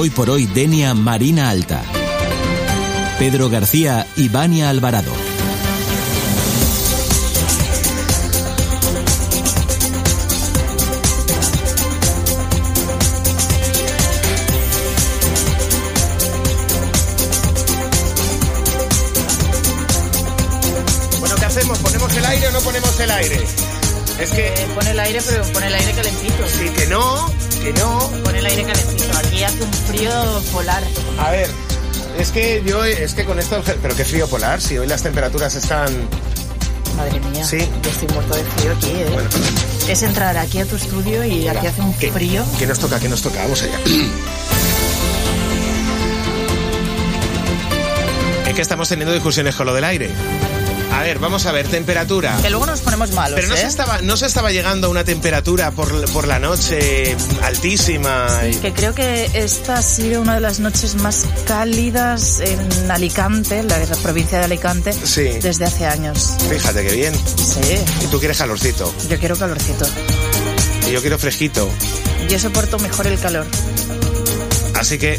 Hoy por hoy Denia Marina Alta. Pedro García y Vania Alvarado. Bueno, ¿qué hacemos? ¿Ponemos el aire o no ponemos el aire? Es que... Pone el aire, pero pone el aire calentito. Sí, que no. Pone el aire calentito. Aquí hace un frío polar. A ver, es que con esto... Pero qué frío polar, si hoy las temperaturas están... Madre mía, sí. Yo estoy muerto de frío aquí, ¿eh? Bueno. Es entrar aquí a tu estudio y aquí hace un frío. ¿Qué nos toca? Vamos allá. Es que estamos teniendo discusiones con lo del aire. A ver, vamos a ver, temperatura. Que luego nos ponemos malos, pero no se estaba llegando a una temperatura por la noche altísima. Sí, que creo que esta ha sido una de las noches más cálidas en Alicante, la provincia de Alicante, sí, desde hace años. Fíjate qué bien. Sí. Y tú quieres calorcito. Yo quiero calorcito. Y yo quiero fresquito. Yo soporto mejor el calor. Así que...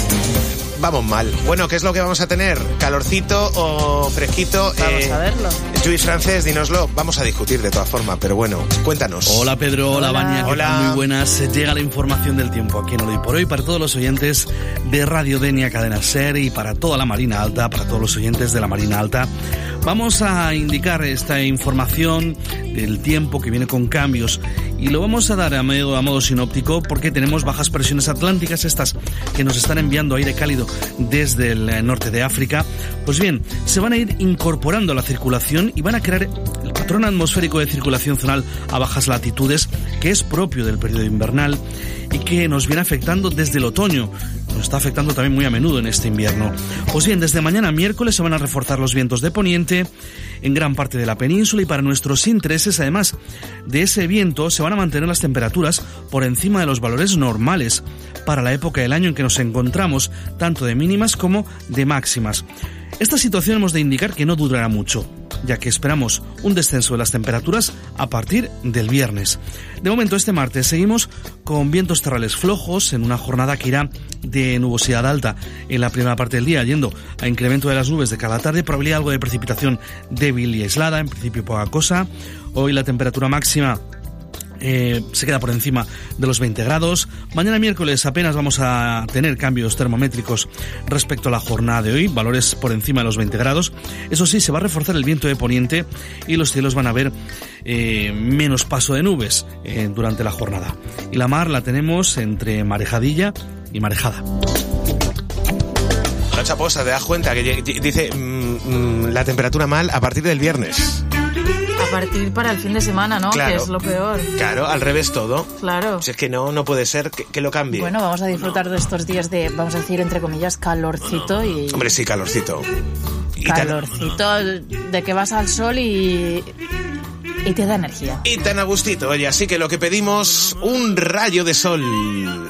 vamos mal. Bueno, ¿qué es lo que vamos a tener? ¿Calorcito o fresquito? Vamos a verlo. Luis Francés, dínoslo. Vamos a discutir de todas formas, pero bueno, cuéntanos. Hola Pedro, hola Vania, hola. Muy buenas. Llega la información del tiempo aquí en Hoy por Hoy para todos los oyentes de Radio Denia Cadena Ser y para toda la Marina Alta, para todos los oyentes de la Marina Alta. Vamos a indicar esta información del tiempo que viene con cambios y lo vamos a dar a modo sinóptico porque tenemos bajas presiones atlánticas, estas que nos están enviando aire cálido desde el norte de África. Pues bien, se van a ir incorporando a la circulación y van a crear el patrón atmosférico de circulación zonal a bajas latitudes que es propio del periodo invernal y que nos viene afectando desde el otoño. Nos está afectando también muy a menudo en este invierno. Pues bien, desde mañana miércoles se van a reforzar los vientos de poniente en gran parte de la península y para nuestros intereses, además de ese viento, se van a mantener las temperaturas por encima de los valores normales para la época del año en que nos encontramos, tanto de mínimas como de máximas. Esta situación hemos de indicar que no durará mucho, ya que esperamos un descenso de las temperaturas a partir del viernes. De momento, este martes seguimos con vientos terrales flojos en una jornada que irá de nubosidad alta en la primera parte del día, yendo a incremento de las nubes de cada tarde, probabilidad algo de precipitación débil y aislada, en principio poca cosa. Hoy la temperatura máxima se queda por encima de los 20 grados. Mañana miércoles apenas vamos a tener cambios termométricos respecto a la jornada de hoy, valores por encima de los 20 grados. Eso sí, se va a reforzar el viento de poniente y los cielos van a ver menos paso de nubes durante la jornada. Y la mar la tenemos entre marejadilla y marejada. La chaposa, te das cuenta que dice la temperatura mal a partir del viernes. A partir para el fin de semana, ¿no? Claro, que es lo peor. Claro, al revés todo. Claro. Si es que no puede ser que lo cambie. Bueno, vamos a disfrutar de estos días de, vamos a decir, entre comillas, calorcito y... Hombre, sí, calorcito. Calorcito, de que vas al sol y te da energía. Y tan a gustito, oye, así que lo que pedimos, un rayo de sol.